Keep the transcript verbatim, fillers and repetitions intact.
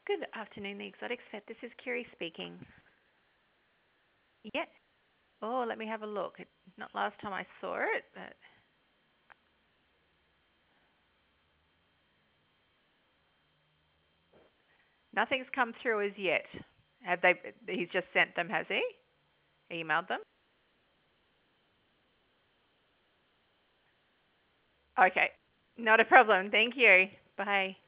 Good afternoon, the Exotics Vet. This is Kiri speaking. Yeah. Oh, let me have a look. It, not last time I saw it, but nothing's come through as yet. Have they? He's just sent them, has he? Emailed them. Okay. Not a problem. Thank you. Bye.